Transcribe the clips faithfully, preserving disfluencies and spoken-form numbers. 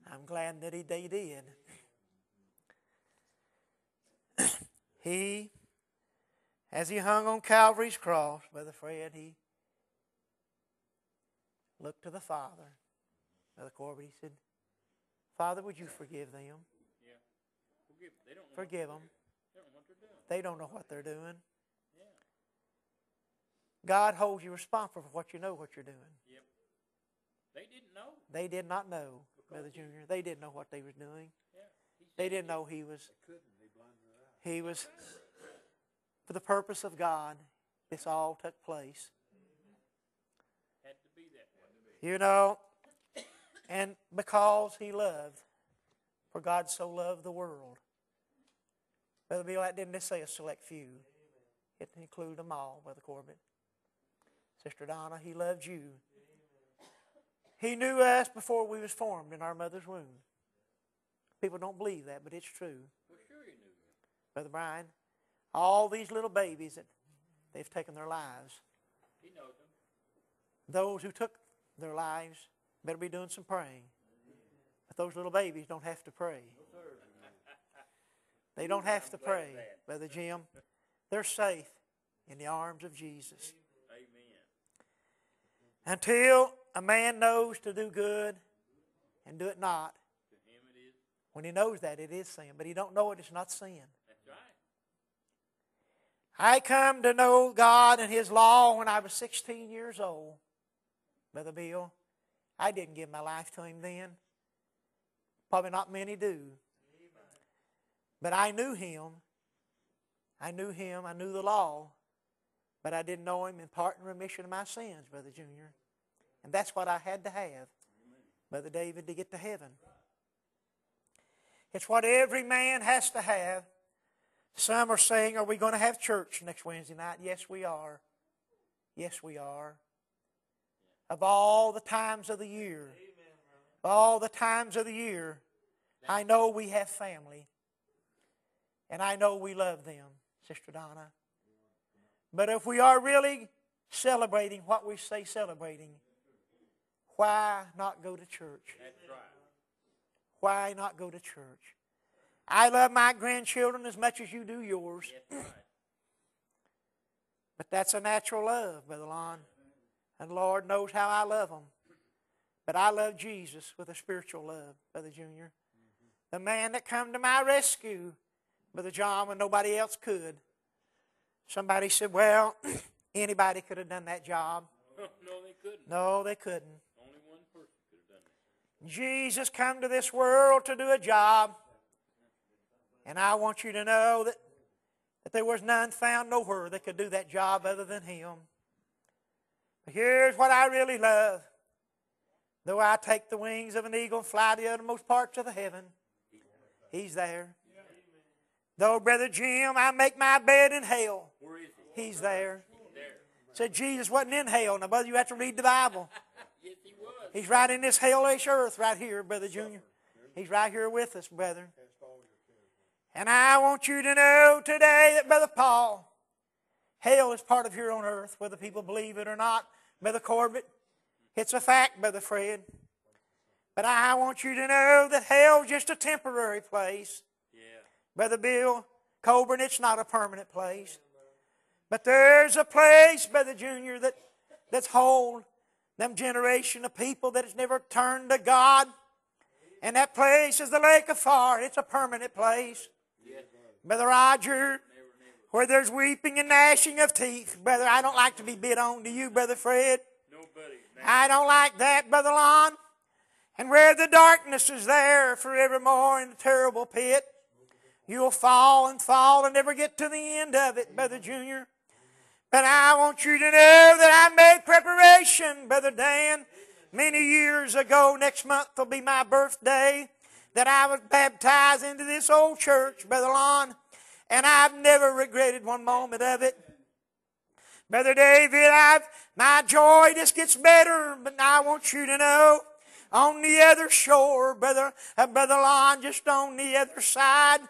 I'm glad that he, they did. He, as he hung on Calvary's cross, Brother Fred, he looked to the Father. Brother Corbett, he said, Father, would you forgive them? Yeah. Forgive, they don't know forgive them. They don't know what they're doing. Yeah. God holds you responsible for what you know what you're doing. Yep. They didn't know. They did not know, Brother Junior. They didn't know what they was doing. Yeah. They didn't know he was. He was for the purpose of God. This all took place. Had to be that way. You know, and because he loved, for God so loved the world. Brother Bill, that didn't just say a select few. It included them all, Brother Corbett. Sister Donna, he loved you. He knew us before we was formed in our mother's womb. People don't believe that, but it's true. Well, sure he knew. Brother Brian, all these little babies that they've taken their lives. He knows them. Those who took their lives better be doing some praying. But those little babies don't have to pray. They don't have to pray, Brother Jim. They're safe in the arms of Jesus. Amen. Until a man knows to do good and do it not. To him it is. When he knows that, it is sin. But he don't know it, it's not sin. That's right. I come to know God and His law when I was sixteen years old. Brother Bill, I didn't give my life to Him then. Probably not many do. But I knew Him. I knew Him. I knew the law. But I didn't know Him in pardon and remission of my sins, Brother Junior. And that's what I had to have, Brother David, to get to heaven. It's what every man has to have. Some are saying, are we going to have church next Wednesday night? Yes, we are. Yes, we are. Of all the times of the year, of all the times of the year, I know we have family. And I know we love them, Sister Donna. But if we are really celebrating what we say celebrating, why not go to church? That's right. Why not go to church? I love my grandchildren as much as you do yours. That's right. But that's a natural love, Brother Lon. And the Lord knows how I love them. But I love Jesus with a spiritual love, Brother Junior. The man that come to my rescue, Brother John, when nobody else could. Somebody said, well, anybody could have done that job. No, they couldn't. No, they couldn't. Only one person could have done it. Jesus come to this world to do a job. And I want you to know that, that there was none found nowhere that could do that job other than Him. But here's what I really love. Though I take the wings of an eagle and fly to the uttermost parts of the heaven, He's there. Though, Brother Jim, I make my bed in hell, Where is he? He's there. There. Said Jesus wasn't in hell. Now, brother, you have to read the Bible. Yes, he was. He's right in this hellish earth right here, Brother Junior. He's right here with us, brethren. And I want you to know today that, Brother Paul, hell is part of here on earth, whether people believe it or not. Brother Corbett, it's a fact, Brother Fred. But I want you to know that hell is just a temporary place. Yeah. Brother Bill Coburn, it's not a permanent place. But there's a place, Brother Junior, that, that's hold them generation of people that has never turned to God. And that place is the lake of fire. It's a permanent place. Yes. Brother Roger, Never, never. where there's weeping and gnashing of teeth. Brother, I don't like to be bid on to you, Brother Fred. Nobody. I don't like that, Brother Lon. And where the darkness is there forevermore in the terrible pit, you'll fall and fall and never get to the end of it, Brother Junior. But I want you to know that I made preparation, Brother Dan, many years ago. Next month will be my birthday, that I was baptized into this old church, Brother Lon. And I've never regretted one moment of it. Brother David, I've, my joy just gets better, but I want you to know on the other shore, brother, uh, brother Lon, just on the other side.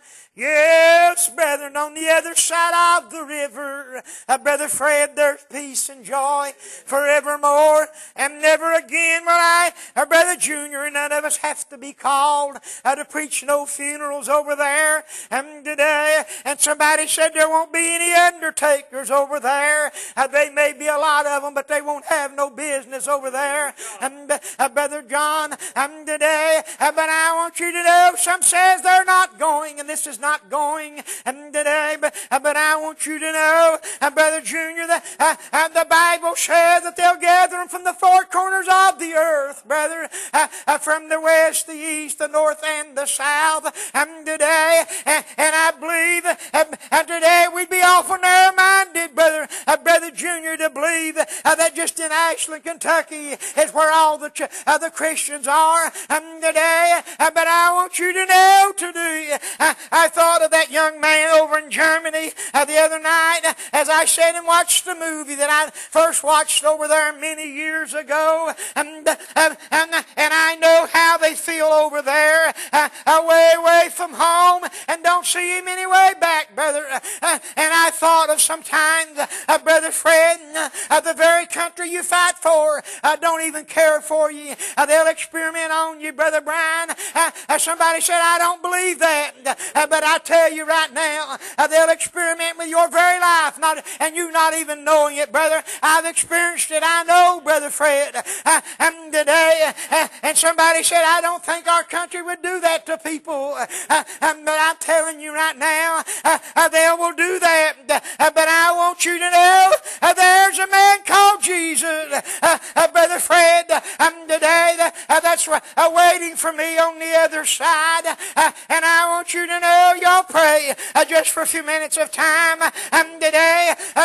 Yes, brethren, on the other side of the river, uh, Brother Fred, there's peace and joy forevermore, and never again will I, uh, Brother Junior, and none of us have to be called uh, to preach no funerals over there. And today, and somebody said there won't be any undertakers over there. Uh, they may be a lot of them, but they won't have no business over there. And uh, Brother John, um, today, uh, but I want you to know, some says they're not going, and this is not going um, today, but, uh, but I want you to know, uh, Brother Junior, that uh, uh, the Bible says that they'll gather them from the four corners of the earth, brother, uh, uh, from the west, the east, the north, and the south, um, today, uh, and I believe uh, uh, today we'd be awful narrow-minded, brother, uh, Brother Junior, to believe uh, that just in Ashland, Kentucky is where all the, ch- uh, the Christians are um, today, uh, but I want you to know today, uh, I thought of that young man over in Germany uh, the other night uh, as I sat and watched the movie that I first watched over there many years ago. And, uh, and, and I know how they feel over there, uh, away, away from home, and don't see him any way back, brother. Uh, uh, and I thought of sometimes, uh, Brother Fred, uh, the very country you fight for uh, don't even care for you. Uh, they'll experiment on you, Brother Brian. Uh, uh, somebody said, I don't believe that. Uh, but I tell you right now, uh, they'll experiment with your very life, not, and you not even knowing it, brother. I've experienced it. I know, Brother Fred. Uh, and today, uh, and somebody said, I don't think our country would do that to people. Uh, uh, but I'm telling you right now, uh, uh, they will do that. Uh, but I want you to know, uh, there's a man called Jesus, uh, uh, Brother Fred, uh, um, today, uh, that's uh, waiting for me on the other side. Uh, and I want you to know, y'all pray uh, just for a few minutes of time um, today. Uh,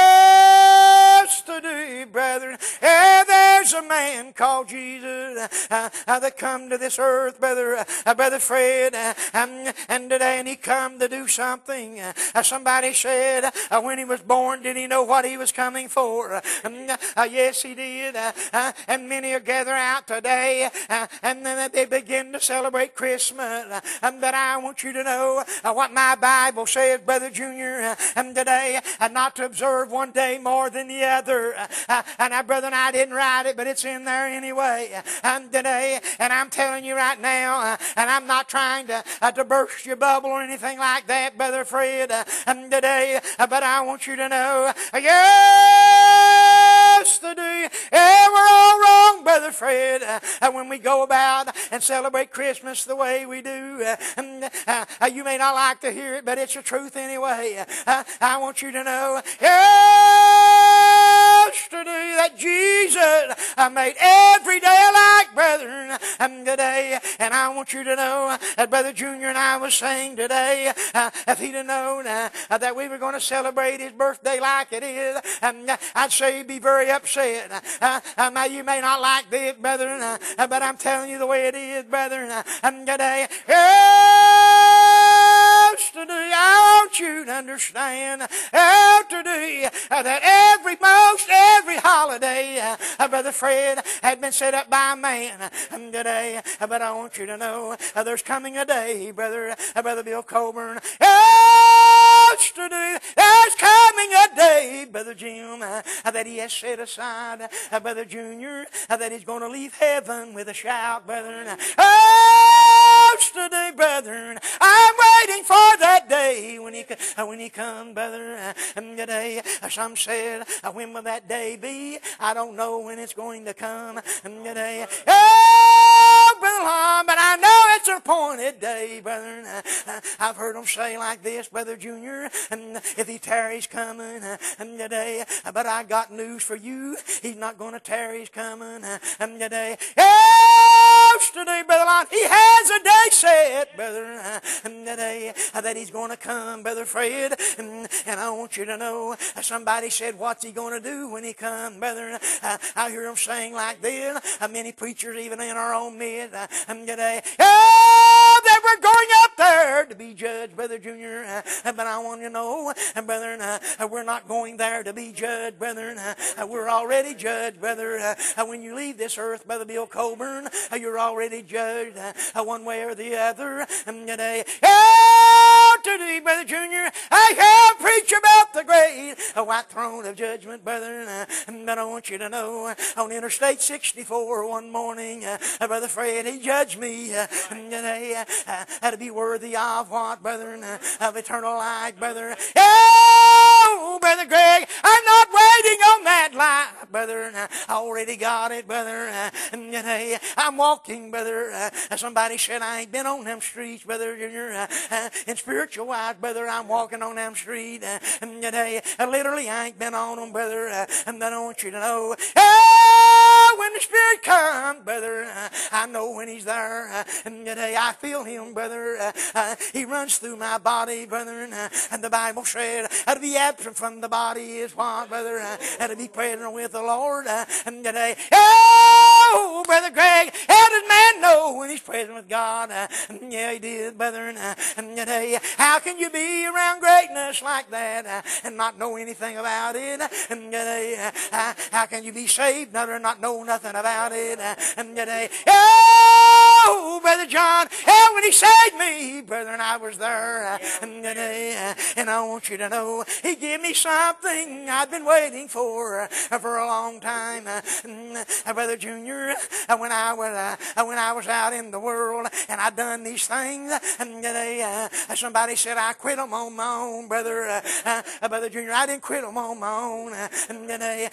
yes, today, brethren, uh, there's a man called Jesus uh, uh, that come to this earth, brother, uh, Brother Fred, uh, um, and today, and he come to do something. Uh, somebody said, uh, when he was born, did he know what he was coming for? Um, uh, yes, he did. Uh, uh, and many are gathered out today, uh, and then they begin to celebrate Christmas. Uh, and that I want you to know uh, what my Bible says, Brother Junior, uh, and today, uh, not to observe one day more than the other. Uh, uh, and I, brother, and I didn't write it, but it's in there anyway. Uh, and today, and I'm telling you right now, uh, and I'm not trying to uh, to burst your bubble or anything like that, Brother Fred, uh, and today, uh, but I want you to know, uh, yes, today, yeah, we're all wrong, Brother Fred, uh, uh, when we go about and celebrate Christmas the way we do. Uh, and, uh, uh, you may not like to hear it, but it's the truth anyway. Uh, I want you to know, yes, today, that Jesus uh, made every day alike, brethren, um, today. And I want you to know that Brother Junior and I was saying today, uh, if he'd have known uh, that we were going to celebrate his birthday like it is, um, I'd say he'd be very upset. Uh, uh, now, you may not like this, brethren, uh, but I'm telling you the way it is, brethren, uh, um, today. Yes, today, I want you to understand uh, today uh, that every, most every holiday, uh, uh, Brother Fred, had been set up by a man um, today. Uh, but I want you to know uh, there's coming a day, Brother, uh, Brother Bill Coburn. Yes, today, there's coming a day, Brother Jim, uh, that he has set aside, uh, Brother Junior, uh, that he's going to leave heaven with a shout, brethren. Yes, today, brethren, I'm waiting for that day when he uh, when he comes, brother. Uh, and today, uh, some said, uh, when will that day be? I don't know when it's going to come. And today, oh, Brother Lon, but I know it's an appointed day, brethren. Uh, uh, I've heard them say like this, Brother Junior, and if he tarries coming, uh, and today, uh, but I got news for you. He's not going to tarry, he's coming. Uh, and today, yes, today, Brother Lon, he has a day set, brother, uh, and today, uh, that he's going to come, Brother Fred. And, and I want you to know, uh, somebody said, what's he going to do when he comes, brother? Uh, I hear them saying like this. Uh, many preachers, even in our own midst, uh, and today, oh, they're we're going up there to be judged, Brother Junior. Uh, but I want you to know, uh, brethren, uh, we're not going there to be judged, brethren. Uh, we're already judged, brother. Uh, when you leave this earth, Brother Bill Coburn, uh, you're already judged uh, one way or the other. Um, today, oh, today, Brother Junior, I have preached about the great uh, white throne of judgment, brethren. Uh, but I want you to know, uh, on Interstate sixty-four one morning, uh, Brother Fred, he judged me uh, today uh, uh, to be worthy of what, brethren? Uh, of eternal life, brother. Oh, Brother Greg, I'm not waiting on that life, brother. I already got it, brother. And uh, I'm walking, brother. Uh, somebody said I ain't been on them streets, brother. Junior. Uh, in spiritual wise, brother, I'm walking on them streets. Uh, and uh, literally, I ain't been on them, brother. Uh, and I want you to know, oh, when the Spirit comes, brother, uh, I know when He's there. Uh, and uh, I feel Him, brother. Uh, uh, he runs through my body, brother. Uh, and the Bible said, uh, to be absent from the body is what, brother? Uh, and to be present with the Lord. Uh, and today, oh, Brother Greg, how does man know when he's present with God? Uh, yeah, he did, brother. Uh, and today, how can you be around greatness like that uh, and not know anything about it? And today, uh, how can you be saved, brother, and not know nothing about it? Uh, and today, oh, Brother John, how when he saved me, brother, and I was there. Uh, and today, uh, and I want you to know, He gave me something I've been waiting for uh, for a long time. Uh, uh, Brother Junior, uh, when I was uh, when I was out in the world and I done these things, and today uh, somebody said I quit them on my own, brother. Uh, uh, Brother Junior, I didn't quit them on my own. Uh, and today,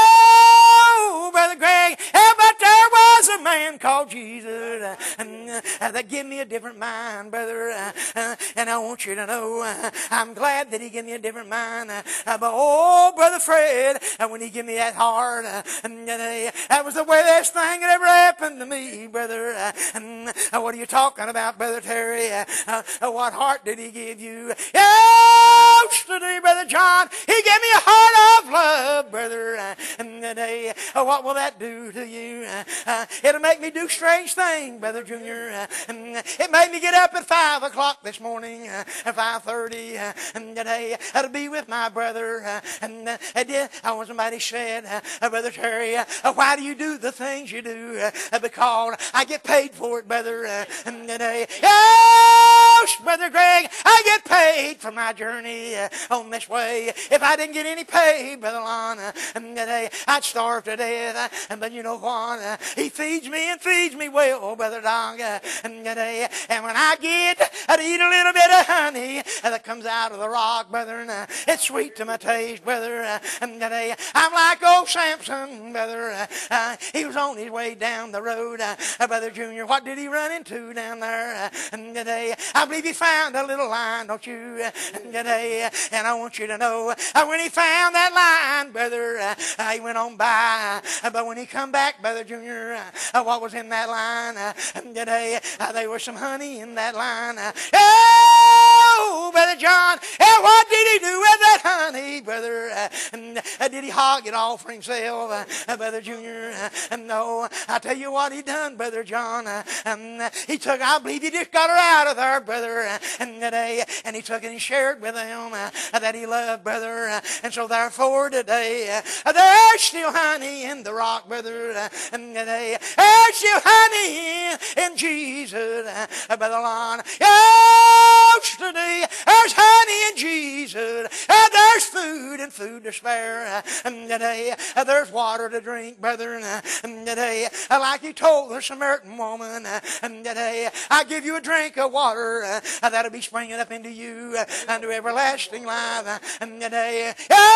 oh, Brother Greg, but there was a man called Jesus uh, and, uh, that gave me a different mind, brother. Uh, uh, and I want you to know, uh, I'm glad that He gave me a different mind. Uh, uh, but oh, Brother Fred, uh, when He gave me that heart, uh, and, uh, that was the way best thing that ever happened to me, brother. Uh, and, uh, what are you talking about, Brother Terry? Uh, uh, what heart did He give you? Yesterday, Brother John, He gave me a heart of love, brother. Uh, and today, uh, what will that do to you? Uh, uh, it'll make me do strange things, Brother Junior. Uh, and it made me get up at five o'clock this morning, uh, at five thirty, uh, and today uh, to be with my brother. Uh, and uh, I did. I was somebody said, uh, Brother Terry, uh, why do you do the things you do? Uh, because I get paid for it, brother. Uh, and today, yes, Brother Greg, I get paid for my journey uh, on this way. If I didn't get any pay, Brother Lon, uh, and today I'd starve to death. Uh, and but you know what? Uh, he feeds me and feeds me well, Brother Dog. Uh, and today, and when I get uh, to eat a little bit of honey uh, that comes out of the rock, brother, and uh, it's sweet to my taste, brother. Uh, and today I'm like old Samson, brother. Uh, uh, he was on his way down the road, uh, uh, Brother Junior. What did he run into down there? Uh, and today I believe he found a little line, don't you? Uh, and today, uh, and I want you to know, uh, when he found that line, brother, uh, uh, he went on by. Uh, but when he come back, Brother Junior, uh, uh, what was in that line? Uh, and today uh, there was some honey in that line. Uh, oh, Brother John, uh, what did he do with that honey, brother? Uh, and, uh, did he hog it all for himself, uh, uh, Brother Junior? Uh, no, I tell you what he done, Brother John. Uh, um, he took, I believe he just got her out of there, brother. Uh, and today, and he took it and shared with them uh, that he loved, brother. Uh, and so therefore today, uh, there's still honey in the rock, brother. Uh, and today, there's still honey in Jesus, uh, Brother Lon. Yesterday, there's honey in Jesus. Uh, there's food and food to spare. Uh, and today, uh, there's water to drink, brother. Uh, and today, uh, like He told the Samaritan woman, uh, and today, I give you a drink of water uh, that'll be springing up into you uh, unto everlasting life. Uh, and today,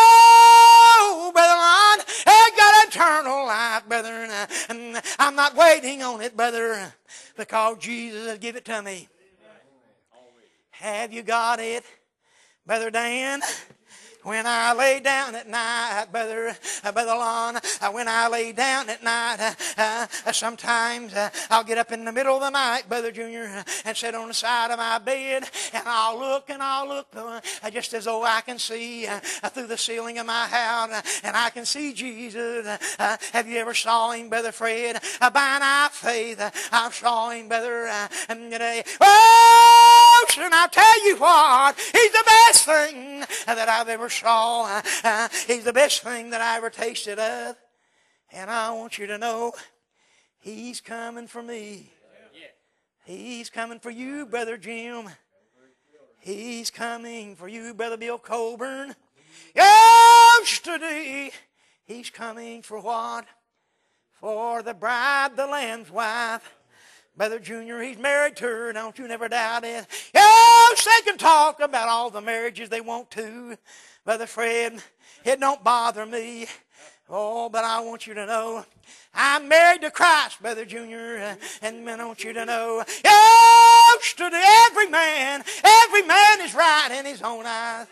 oh, Brother Lon, I got eternal life, brother. Uh, and I'm not waiting on it, brother, because Jesus will give it to me. Have you got it, Brother Dan? When I lay down at night, Brother, uh, Brother Lon, uh, when I lay down at night, uh, uh, sometimes uh, I'll get up in the middle of the night, Brother Junior, uh, and sit on the side of my bed, and I'll look and I'll look uh, just as though I can see uh, through the ceiling of my house, uh, and I can see Jesus. Uh, uh, have you ever saw him, Brother Fred? Uh, by now faith, uh, I saw him, Brother, uh, today. Oh, and I'll tell you what, he's the best thing that I've ever saw. Uh, uh, he's the best thing that I ever tasted of. And I want you to know, he's coming for me. He's coming for you, Brother Jim. He's coming for you, Brother Bill Colburn. Yesterday, he's coming for what? For the bride, the Lamb's wife. Brother Junior, he's married to her, don't you never doubt it. Yes, they can talk about all the marriages they want to. Brother Fred, it don't bother me. Oh, but I want you to know, I'm married to Christ, Brother Junior, and I want you to know, yes, to every man, every man is right in his own eyes.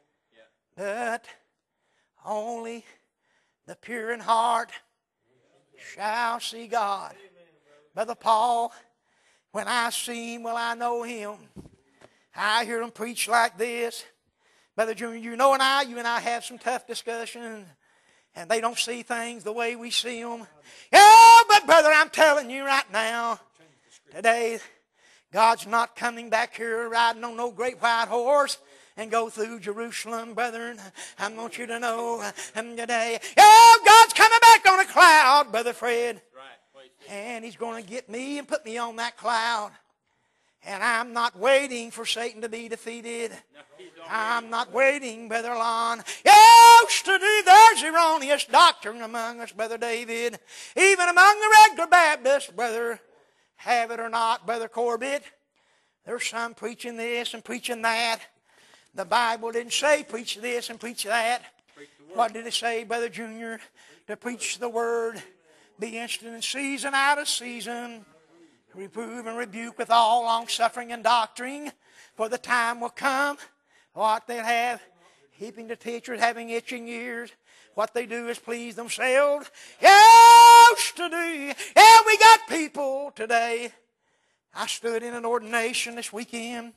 But only the pure in heart shall see God. Brother Paul, when I see him, well, I know him. I hear him preach like this. Brother Junior, you know and I, you and I have some tough discussions, and they don't see things the way we see them. Yeah, but brother, I'm telling you right now, today, God's not coming back here riding on no great white horse and go through Jerusalem, brethren. I want you to know um, today, yeah, God's coming back on a cloud, Brother Fred. And he's going to get me and put me on that cloud. And I'm not waiting for Satan to be defeated. I'm not waiting, Brother Lon. Yesterday there's erroneous doctrine among us, Brother David. Even among the regular Baptists, Brother, have it or not, Brother Corbett. There's some preaching this and preaching that. The Bible didn't say preach this and preach that. What did it say, Brother Junior? To preach the Word. Be instant in season, out of season. Reprove and rebuke with all long-suffering and doctrine. For the time will come, what they'll have, heaping to teachers, having itching ears. What they do is please themselves. Yesterday, yeah, we got people today. I stood in an ordination this weekend,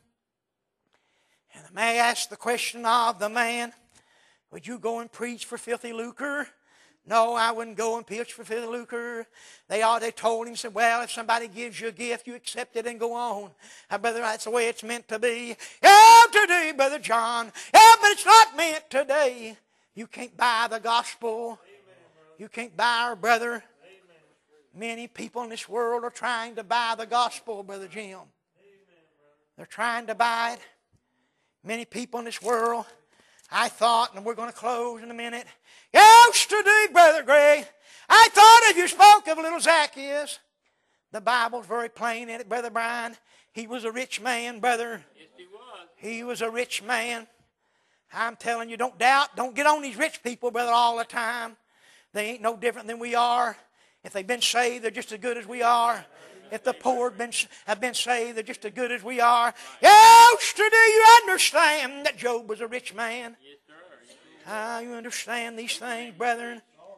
and the man asked the question of the man, would you go and preach for filthy lucre? No, I wouldn't go and preach for filthy lucre. They all they told him, said, well, if somebody gives you a gift, you accept it and go on. Uh, brother, that's the way it's meant to be. Yeah, today, Brother John. Yeah, but it's not meant today. You can't buy the gospel. You can't buy our brother. Many people in this world are trying to buy the gospel, Brother Jim. They're trying to buy it. Many people in this world, I thought, and we're going to close in a minute. Yesterday, Brother Gray, I thought if you spoke of little Zacchaeus, the Bible's very plain in it, Brother Brian. He was a rich man, brother. Yes, he was. He was a rich man. I'm telling you, don't doubt. Don't get on these rich people, brother, all the time. They ain't no different than we are. If they've been saved, they're just as good as we are. If the poor have been, have been saved, they're just as good as we are. Yesterday, you understand that Job was a rich man. Yes, sir. Ah, you understand these things, brethren?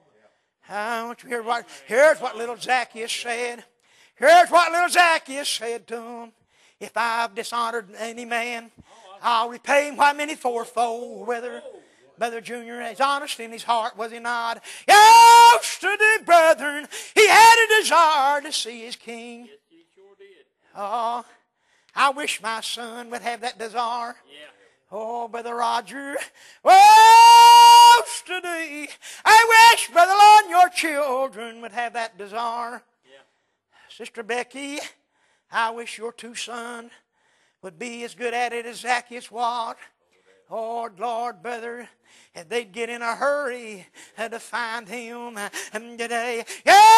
I want you to hear what, here's what little Zacchaeus said. Here's what little Zacchaeus said to him. If I've dishonored any man, I'll repay him what many fourfold. Whether, Brother Junior, his honesty in his heart, was he not? Yesterday, brethren, he had a desire to see his king. Yes, he sure did. Oh, I wish my son would have that desire. Yeah. Oh, Brother Roger, well, today, I wish, Brother Lon, your children would have that desire. Yeah. Sister Becky, I wish your two sons would be as good at it as Zacchaeus was. Oh, Lord, brother, if they'd get in a hurry to find him today.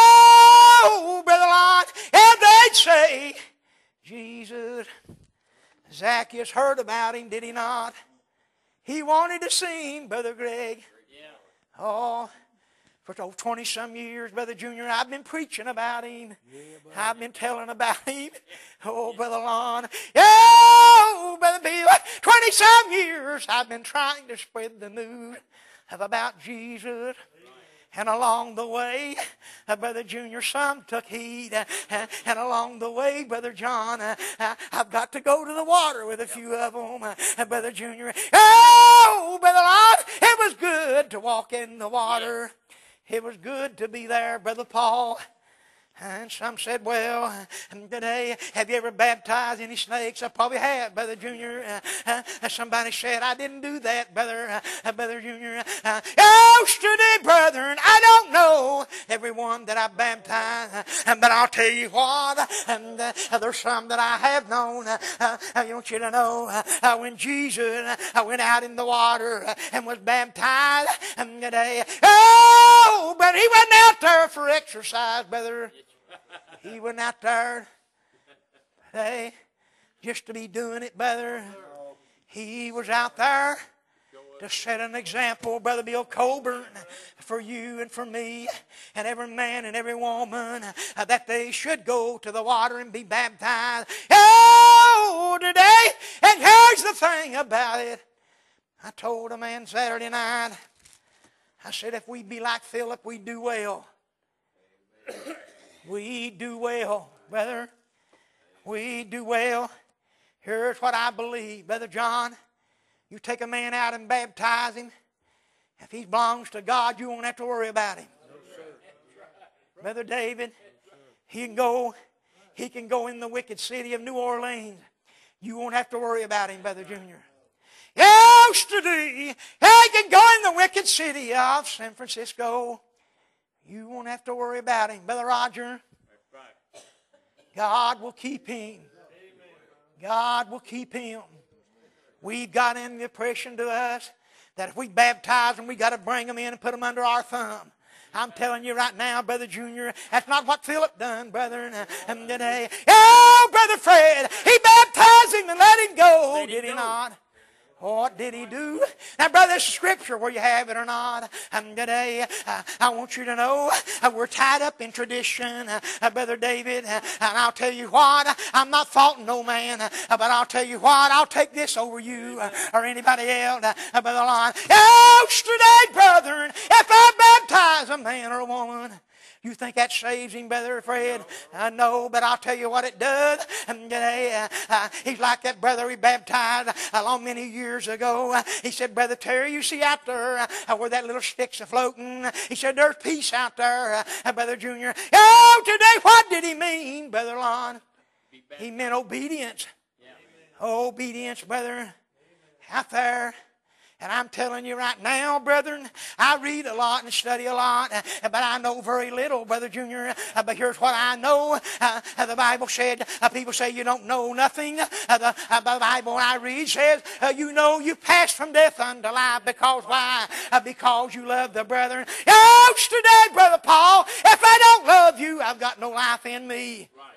Oh, Brother Lon, and they'd say, Jesus, Zacchaeus heard about him, did he not? He wanted to see him, Brother Greg. Yeah. Oh, for twenty-some years, Brother Junior, I've been preaching about him. I've been telling about him. Oh, Brother Lon. Oh, Brother Bill. twenty-some years I've been trying to spread the news of about Jesus. And along the way, uh, Brother Junior, some took heed. Uh, uh, and along the way, Brother John, uh, uh, I've got to go to the water with a few of them. Uh, uh, Brother Junior, oh, Brother Lord, it was good to walk in the water. It was good to be there, Brother Paul. And some said, well, today, have you ever baptized any snakes? I probably have, Brother Junior. Uh, uh, somebody said, I didn't do that, Brother uh, Brother Junior. Uh, yesterday, brethren, I don't know everyone that I baptized, uh, but I'll tell you what, and uh, there's some that I have known. Uh, uh, I want you to know, uh, uh, when Jesus uh, went out in the water uh, and was baptized, and today, oh, but he wasn't out there for exercise, brother. He went out there, hey, just to be doing it, brother. He was out there to set an example, Brother Bill Colburn, for you and for me and every man and every woman, uh, that they should go to the water and be baptized. Oh, today, and here's the thing about it. I told a man Saturday night, I said, if we be like Philip, we do well. We do well, brother. We do well. Here's what I believe, Brother John. You take a man out and baptize him. If he belongs to God, you won't have to worry about him. No, Brother David, he can go, he can go in the wicked city of New Orleans. You won't have to worry about him, Brother Junior. Yesterday, he can go in the wicked city of San Francisco. You won't have to worry about him. Brother Roger, God will keep him. God will keep him. We've got in the impression to us that if we baptize them, we got to bring them in and put them under our thumb. I'm telling you right now, Brother Junior, that's not what Philip done, brother. And today, oh, Brother Fred, he baptized him and let him go, let did him he go. Not? What did he do? Now, brother, this is scripture, whether you have it or not. And today, uh, I want you to know uh, we're tied up in tradition, uh, uh, Brother David. Uh, and I'll tell you what, I'm not faulting no man, uh, but I'll tell you what, I'll take this over you uh, or anybody else, uh, uh, Brother Lon. Yesterday, brethren, if I baptize a man or a woman, you think that saves him, Brother Fred? I know, but I'll tell you what it does. And today, uh, uh, he's like that brother he baptized a long many years ago. Uh, he said, Brother Terry, you see out there uh, where that little stick's a-floating? He said, there's peace out there, uh, Brother Junior. Oh, today, what did he mean, Brother Lon? He meant obedience. Yeah. Obedience, brother, out there. And I'm telling you right now, brethren, I read a lot and study a lot, but I know very little, Brother Junior. But here's what I know. Uh, the Bible said, uh, people say you don't know nothing. Uh, the, uh, the Bible I read says, uh, you know you pass from death unto life. Because why? Uh, because you love the brethren. Yesterday, Brother Paul, if I don't love you, I've got no life in me. Right.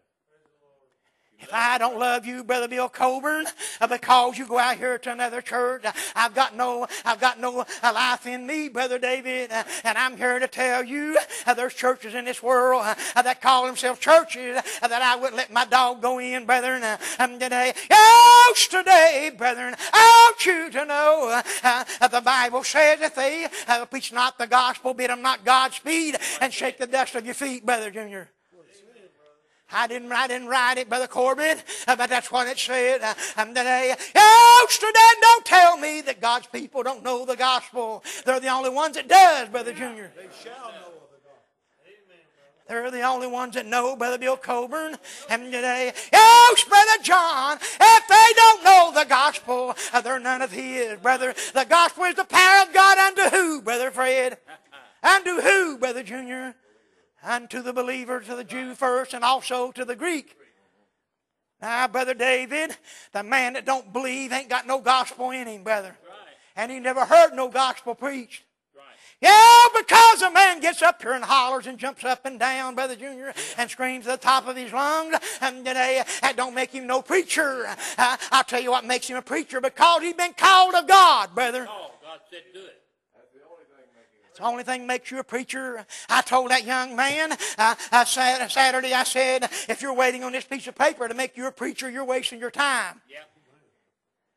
If I don't love you, Brother Bill Colburn, because you go out here to another church, I've got no, I've got no life in me, Brother David. And I'm here to tell you, there's churches in this world that call themselves churches that I wouldn't let my dog go in, brethren. And today, yesterday, brethren, I want you to know uh, the Bible says if they uh, preach not the gospel, bid them not Godspeed, and shake the dust of your feet, Brother Junior. I didn't, I didn't write it, Brother Corbin, but that's what it said. Um, today, yesterday, don't tell me that God's people don't know the gospel. They're the only ones that does, Brother Junior. They shall know of the gospel. Amen. They're the only ones that know, Brother Bill Colburn. And today, yes, Brother John, if they don't know the gospel, they're none of his, brother. The gospel is the power of God unto who, Brother Fred? Unto who, Brother Junior? Unto the believer, to the Jew first, and also to the Greek. Now, Brother David, the man that don't believe ain't got no gospel in him, brother. Right. And he never heard no gospel preached. Right. Yeah, because a man gets up here and hollers and jumps up and down, Brother Junior, and screams at the top of his lungs, and today, that don't make him no preacher. Uh, I'll tell you what makes him a preacher, because he's been called of God, brother. Oh, God said do it. It's the only thing that makes you a preacher. I told that young man uh, uh, Saturday, I said, if you're waiting on this piece of paper to make you a preacher, you're wasting your time. Yep.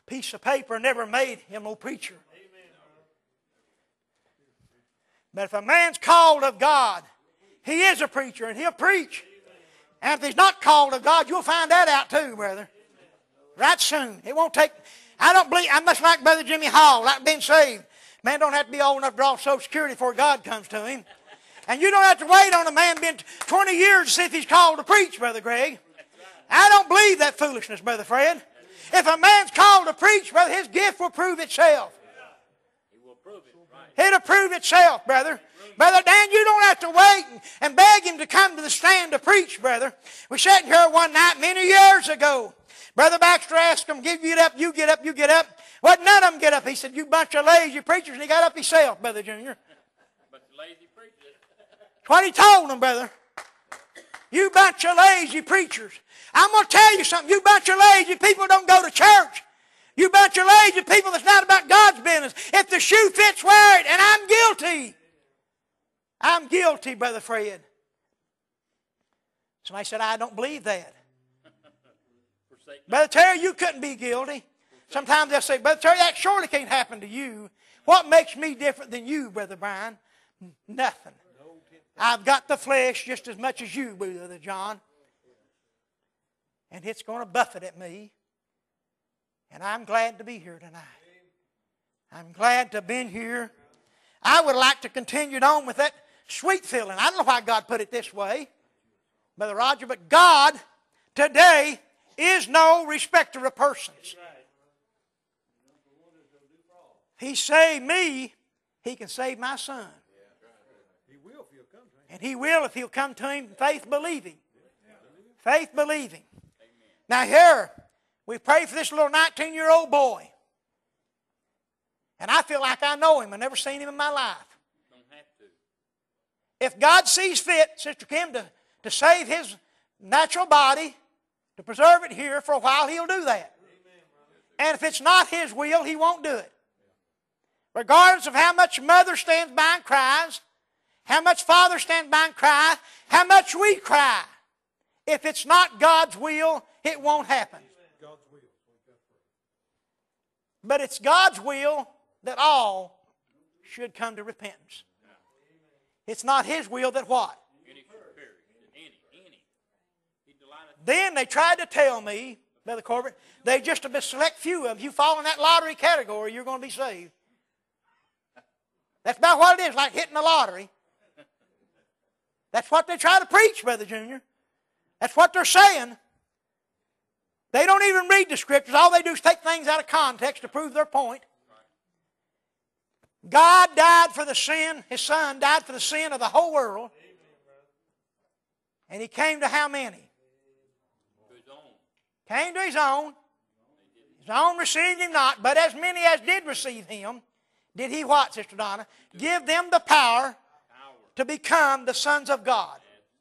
piece of paper never made him no preacher. But if a man's called of God, he is a preacher and he'll preach. And if he's not called of God, you'll find that out too, brother. Right soon. It won't take... I don't believe... I'm much like Brother Jimmy Hall, like being saved. Man don't have to be old enough to draw Social Security before God comes to him. And you don't have to wait on a man being twenty years to see if he's called to preach, Brother Greg. I don't believe that foolishness, Brother Fred. If a man's called to preach, brother, his gift will prove itself. He will prove it, right. It'll prove itself, brother. Brother Dan, you don't have to wait and beg him to come to the stand to preach, brother. We sat here one night many years ago. Brother Baxter asked him, "Give you get up, you get up, you get up." Well, none of them get up. He said, "You bunch of lazy preachers," and he got up himself, Brother Junior. But the lazy preachers. That's what he told them, brother. You bunch of lazy preachers. I'm going to tell you something. You bunch of lazy people don't go to church. You bunch of lazy people that's not about God's business. If the shoe fits, wear it, and I'm guilty. I'm guilty, Brother Fred. Somebody said, "I don't believe that." Brother Terry, you couldn't be guilty. Sometimes they'll say, "Brother Terry, that surely can't happen to you. What makes me different than you, Brother Brian?" Nothing. I've got the flesh just as much as you, Brother John. And it's going to buffet at me. And I'm glad to be here tonight. I'm glad to have been here. I would like to continue on with that sweet feeling. I don't know why God put it this way, Brother Roger, but God today is no respecter of persons. He saved me, He can save my son. And He will if He'll come to Him, faith believing. Faith believing. Now here, we pray for this little nineteen-year-old boy. And I feel like I know him. I've never seen him in my life. Don't have to. If God sees fit, Sister Kim, to, to save his natural body, to preserve it here for a while, He'll do that. And if it's not His will, He won't do it. Regardless of how much mother stands by and cries, how much father stands by and cries, how much we cry. If it's not God's will, it won't happen. But it's God's will that all should come to repentance. It's not His will that what? Then they tried to tell me, Brother Corbett, they just a select few of them. You fall in that lottery category, you're going to be saved. That's about what it is, like hitting the lottery. That's what they try to preach, Brother Junior. That's what they're saying. They don't even read the Scriptures. All they do is take things out of context to prove their point. God died for the sin. His Son died for the sin of the whole world. And He came to how many? Came to His own. His own received Him not. But as many as did receive Him, did He what, Sister Donna? Give them the power to become the sons of God.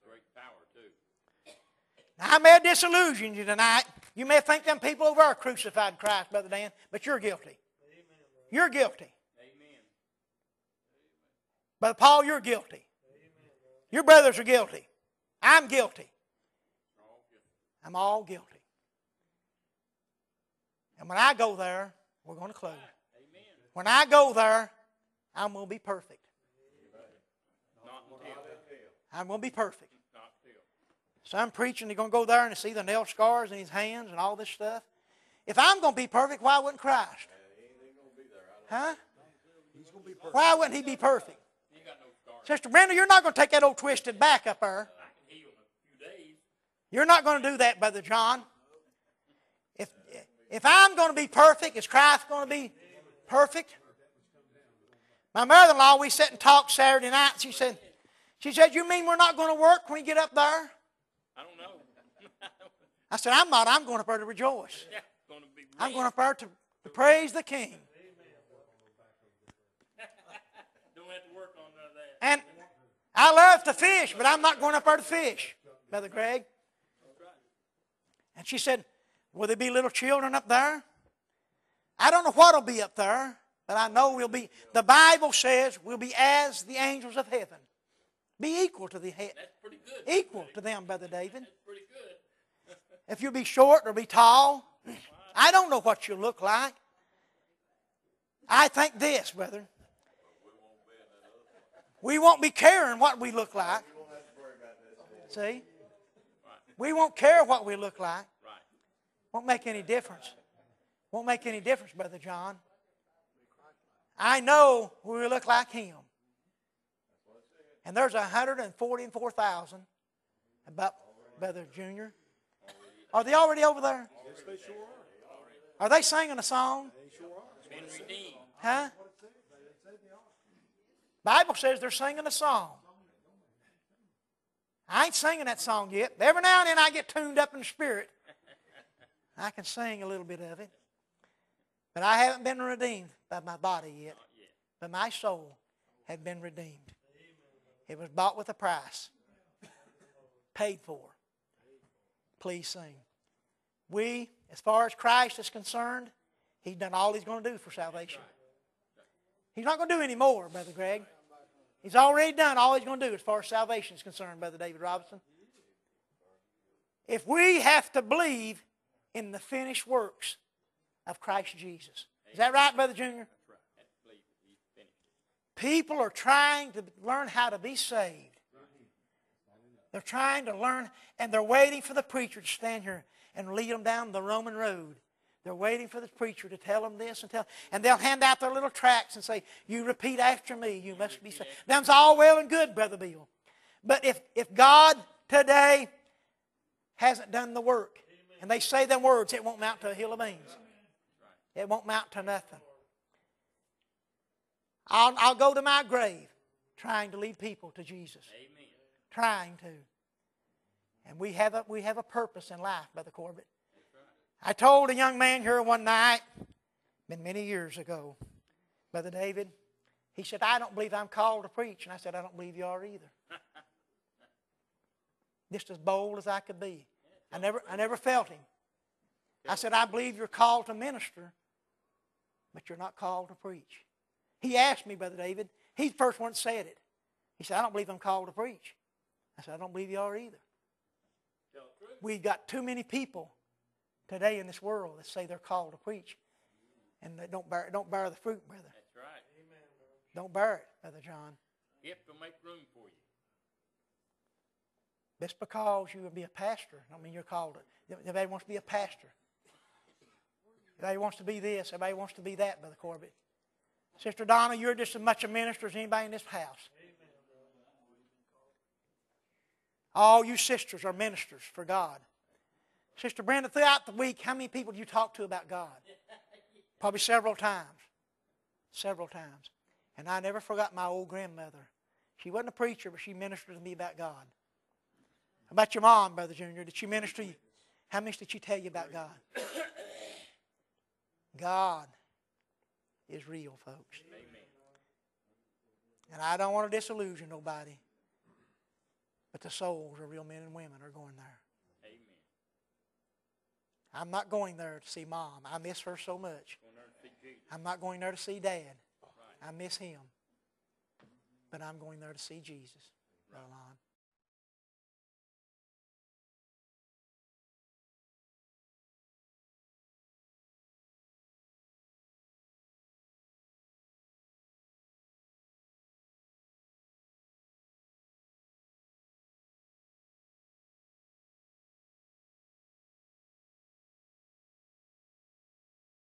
Now, I may disillusion you tonight. You may think them people over there crucified Christ, Brother Dan, but you're guilty. You're guilty. Brother Paul, you're guilty. Your brothers are guilty. I'm guilty. I'm all guilty. And when I go there, we're going to close. When I go there, I'm going to be perfect. I'm going to be perfect. So I'm preaching, they're going to go there and see the nail scars in his hands and all this stuff. If I'm going to be perfect, why wouldn't Christ? Huh? Why wouldn't He be perfect? Sister Brenda, you're not going to take that old twisted back up there. You're not going to do that, Brother John. If, if I'm going to be perfect, is Christ going to be perfect? My mother-in-law, we sat and talked Saturday night. She said, she said, "You mean we're not going to work when we get up there?" I don't know. I said, "I'm not. I'm going up there to rejoice. Yeah, gonna be I'm going up there to, to praise the King." Don't have to work on none of that. And I love to fish, but I'm not going up there to fish, Brother Greg. And she said, "Will there be little children up there?" I don't know what will be up there, but I know we'll be. The Bible says we'll be as the angels of heaven. Be equal to the head. That's pretty good. Equal to them, Brother David. That's pretty good. If you'll be short or be tall, I don't know what you look like. I think this, brother. We won't be caring what we look like. See? We won't care what we look like. Won't make any difference. Won't make any difference, Brother John. I know we look like Him. And there's one hundred forty-four thousand, about Brother Junior. Are they already over there? Yes, they sure are. Are they singing a song? They sure are. Been redeemed. Huh? Bible says they're singing a song. I ain't singing that song yet. Every now and then I get tuned up in the spirit. I can sing a little bit of it. But I haven't been redeemed by my body yet. But my soul had been redeemed. It was bought with a price. Paid for. Please sing. We, as far as Christ is concerned, He's done all He's going to do for salvation. He's not going to do any more, Brother Greg. He's already done all He's going to do as far as salvation is concerned, Brother David Robinson. If we have to believe in the finished works of Christ Jesus. Is that right, Brother Junior? People are trying to learn how to be saved. They're trying to learn, and they're waiting for the preacher to stand here and lead them down the Roman road. They're waiting for the preacher to tell them this and tell, and they'll hand out their little tracts and say, "You repeat after me. You must be saved." That's all well and good, Brother Bill. But if if God today hasn't done the work, and they say them words, it won't mount to a hill of beans. It won't mount to nothing. I'll, I'll go to my grave trying to lead people to Jesus. Amen. Trying to. And we have a, we have a purpose in life, Brother Corbett. I told a young man here one night, been many years ago, Brother David, he said, "I don't believe I'm called to preach." And I said, "I don't believe you are either." Just as bold as I could be. I never, I never felt him. I said, "I believe you're called to minister, but you're not called to preach." He asked me, Brother David, he's the first one that said it. He said, "I don't believe I'm called to preach." I said, "I don't believe you are either." We've got too many people today in this world that say they're called to preach, and they don't bear, don't bear the fruit, brother. That's right. Don't bear it, Brother John. Gift will make room for you. Just because you will be a pastor, I don't mean you're called to. Everybody wants to be a pastor. Everybody wants to be this. Everybody wants to be that, Brother Corbett. Sister Donna, you're just as much a minister as anybody in this house. All you sisters are ministers for God. Sister Brenda, throughout the week, how many people do you talk to about God? Probably several times. Several times. And I never forgot my old grandmother. She wasn't a preacher, but she ministered to me about God. How about your mom, Brother Junior? Did she minister to you? How much did she tell you about God? God is real, folks. Amen. And I don't want to disillusion nobody. But the souls of real men and women are going there. Amen. I'm not going there to see Mom. I miss her so much. I'm not going there to see Dad. I miss him. But I'm going there to see Jesus. Brother Lon.